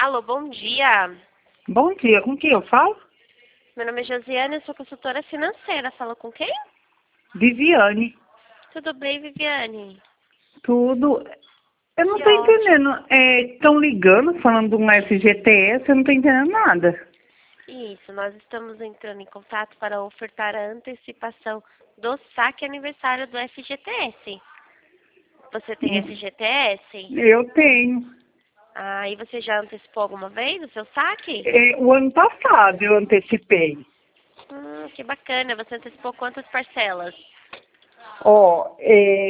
Alô, bom dia. Bom dia, com quem eu falo? Meu nome é Josiane, eu sou consultora financeira. Falo com quem? Viviane. Tudo bem, Viviane? Tudo. Eu não Que tô ótimo. entendendo. Estão ligando, falando de um FGTS, eu não tô entendendo nada. Isso, nós estamos entrando em contato para ofertar a antecipação do saque aniversário do FGTS. Você tem FGTS? Eu tenho. Ah, e você já antecipou alguma vez o seu saque? O ano passado eu antecipei. Que bacana. Você antecipou quantas parcelas? Ó,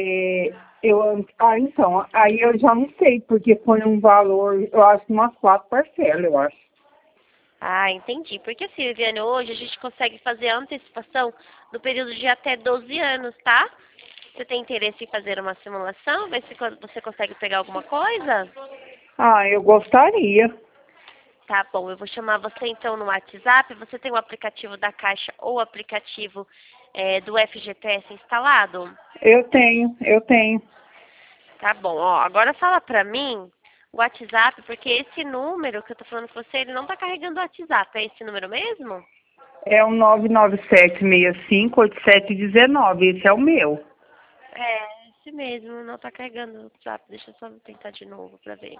então, aí eu já não sei, porque foi um valor, eu acho umas 4 parcelas, eu acho. Ah, entendi. Porque assim, Viviane, hoje a gente consegue fazer a antecipação no período de até 12 anos, tá? Você tem interesse em fazer uma simulação? Ver se você consegue pegar alguma coisa? Ah, eu gostaria. Tá bom, eu vou chamar você então no WhatsApp. Você tem o aplicativo da Caixa ou o aplicativo do FGTS instalado? Eu tenho. Tá bom, ó. Agora fala pra mim o WhatsApp, porque esse número que eu tô falando com você, ele não tá carregando o WhatsApp. É esse número mesmo? É o 997658719, esse é o meu. É, esse mesmo, não tá carregando o WhatsApp. Deixa eu só tentar de novo pra ver.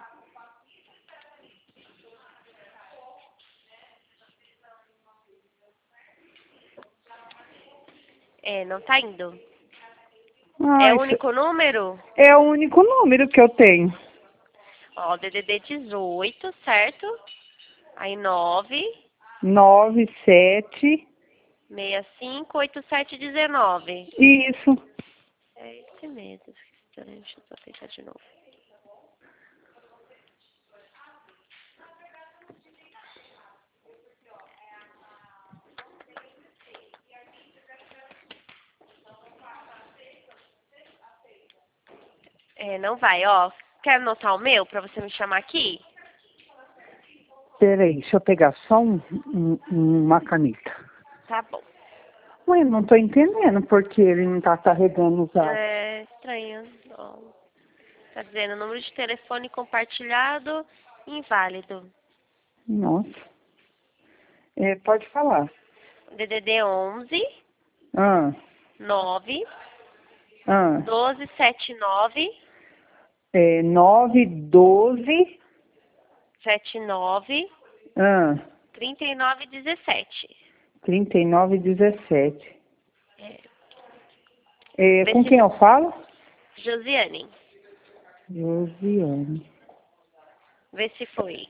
É, não tá indo. Ah, É o isso único número? é o único número que eu tenho. Ó, DDD 18, certo? Aí 9, 97. 65, 87, 19. Isso. É esse mesmo. Deixa eu só tentar de novo. É, não vai, ó. Quer anotar o meu pra você me chamar aqui? Peraí, deixa eu pegar só uma caneta. Tá bom. Ué, não tô entendendo porque ele não tá carregando os dados. É estranho. Ó. Tá dizendo número de telefone compartilhado inválido. Nossa. Pode falar. DDD 11 Ah, 9 ah. 12 79 912. 79 Ah, 39 17. 3917. É. Vê Com quem se. eu falo? Josiane, Josiane. vê se foi.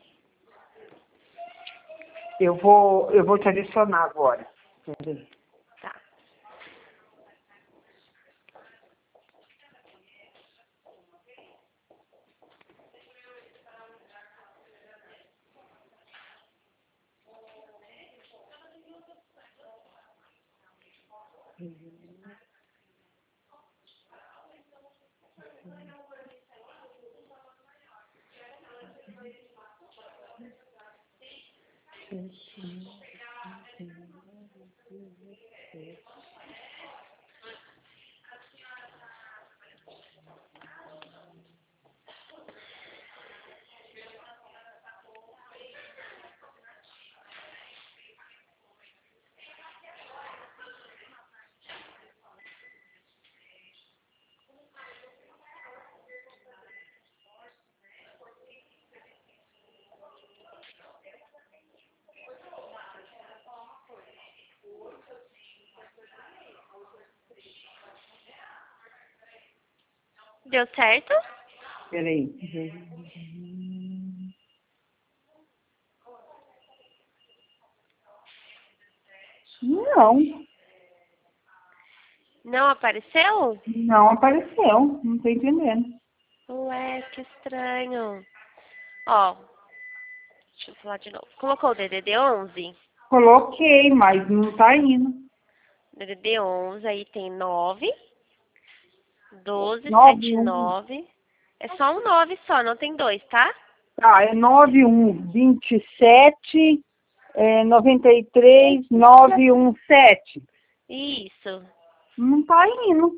Eu vou te adicionar agora. Peraí. Tá. Deu certo? Peraí. Não, Não apareceu? não apareceu. Não tô entendendo. Ué, que estranho. Ó, deixa eu falar de novo. Colocou o DDD 11? Coloquei, mas não tá indo. DDD 11, aí tem 9 12 91. 79. É só um 9 só, não tem dois, tá? Tá, é 9127 93 917. Isso. Não tá indo.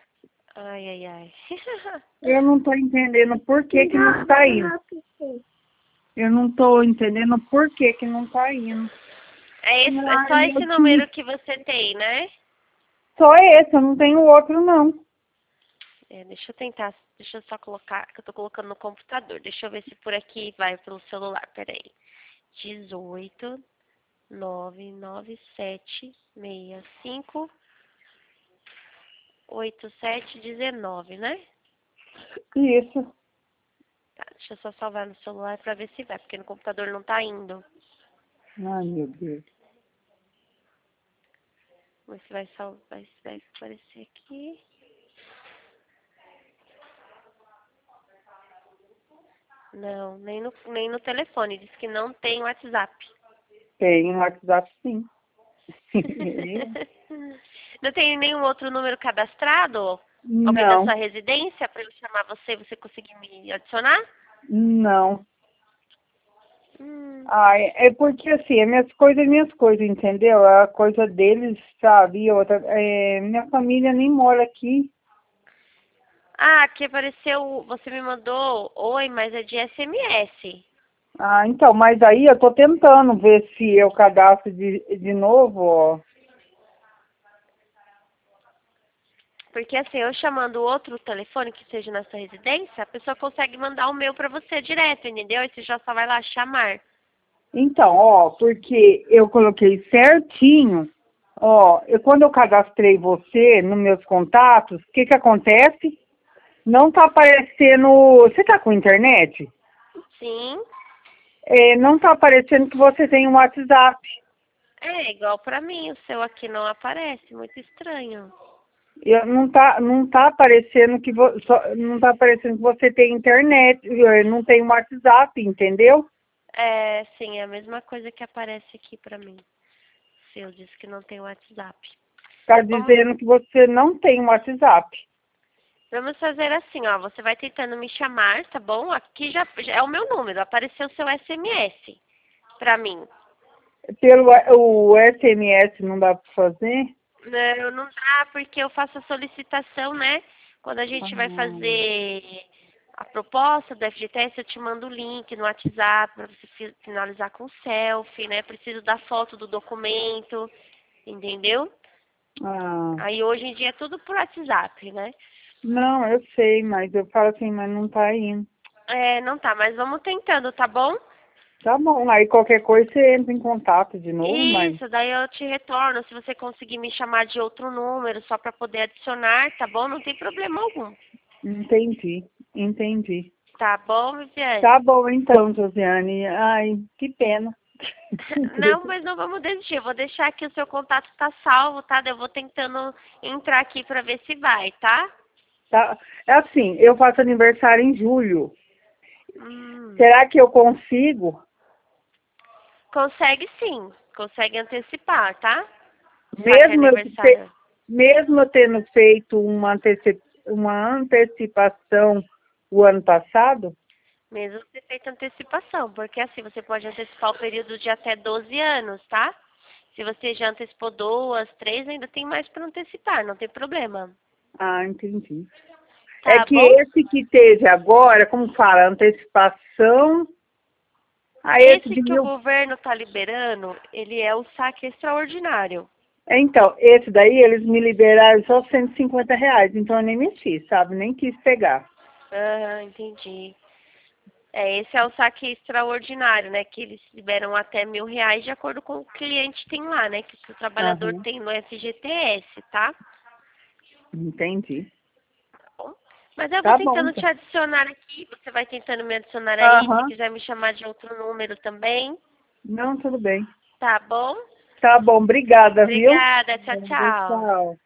Ai, ai, ai. Eu não tô entendendo por que que não tá indo. Eu não tô entendendo por que que não tá indo. É só esse número que você tem, né? Só esse, eu não tenho outro, não. Deixa eu tentar, deixa eu só colocar, que eu tô colocando no computador. Deixa eu ver se por aqui vai pelo celular, peraí. 18 997 65 8719, né? Isso. Tá, deixa eu só salvar no celular pra ver se vai, porque no computador não tá indo. Ai, meu Deus. Vamos ver se vai salvar, se vai aparecer aqui. Não, nem no telefone. Diz que não tem WhatsApp. Tem um WhatsApp, sim. Não tem nenhum outro número cadastrado? Alguém da Não, sua residência para eu chamar você e você conseguir me adicionar? não. Hum. Ai, é porque assim, é minhas coisas, entendeu? É a coisa deles, sabe? E outra, minha família nem mora aqui. Ah, aqui apareceu, você me mandou, oi, mas é de SMS. Ah, então, mas aí eu tô tentando ver se eu cadastro de novo, ó. Porque assim, eu chamando outro telefone que seja na sua residência, a pessoa consegue mandar o meu para você direto, entendeu? Aí você já só vai lá chamar. Então, ó, porque eu coloquei certinho, ó, quando eu cadastrei você nos meus contatos, o que que acontece? Não tá aparecendo, você tá com internet? Sim, Não tá aparecendo que você tem um WhatsApp. é igual para mim, o seu aqui não aparece, muito estranho. Não tá aparecendo não tá aparecendo que você tem internet, não tem um WhatsApp, entendeu? É, sim, é a mesma coisa que aparece aqui pra mim. O seu diz que não tem WhatsApp. Tá Vamos, dizendo que você não tem um WhatsApp. vamos fazer assim, ó. Você vai tentando me chamar, tá bom? Aqui já é o meu número. Apareceu o seu SMS pra mim. Pelo o SMS não dá para fazer? Não, não dá porque eu faço a solicitação, né? Quando a Ah, gente vai fazer a proposta do FGTS, eu te mando o link no WhatsApp para você finalizar com selfie, né? Preciso da foto do documento, entendeu? ah, Aí hoje em dia é tudo por WhatsApp, né? não, eu sei, mas eu falo assim, mas não tá indo. É, não tá, mas vamos tentando, tá bom? Tá bom, aí qualquer coisa você entra em contato de novo, mas Isso, daí eu te retorno se você conseguir me chamar de outro número só para poder adicionar, tá bom? Não tem problema algum. entendi. Tá bom, Tá Viviane? bom então, Josiane. Ai, que pena. Não, mas não vamos desistir. Eu vou deixar aqui o seu contato tá salvo, tá? Daí eu vou tentando entrar aqui para ver se vai, tá? Tá. É assim, eu faço aniversário em julho. Hum. Será que eu consigo? Consegue sim. Consegue antecipar, tá? Saque Mesmo eu, aniversário. mesmo eu tendo feito uma antecipação o ano passado? Mesmo ter feito antecipação, porque assim você pode antecipar o período de até 12 anos, tá? Se você já antecipou 2, 3, ainda tem mais para antecipar, não tem problema. Ah, entendi. É Tá que bom? esse que teve agora, como fala, antecipação, a esse Esse de que o mil. governo tá liberando, ele é o saque extraordinário. Então, esse daí eles me liberaram só R$ 150, então eu nem mexi, sabe? Nem quis pegar. Ah, entendi. É, esse é o saque extraordinário, né? Que eles liberam até R$ 1.000 de acordo com o que o cliente tem lá, né? Que o trabalhador Aham, tem no FGTS, tá? entendi. Bom, mas eu vou Tá bom, tentando te então. adicionar aqui, você vai tentando me adicionar aí, se Aham, quiser me chamar de outro número também, não, tudo bem. tá bom? Tá bom, obrigada, viu? Obrigada, tchau, tchau. Tchau.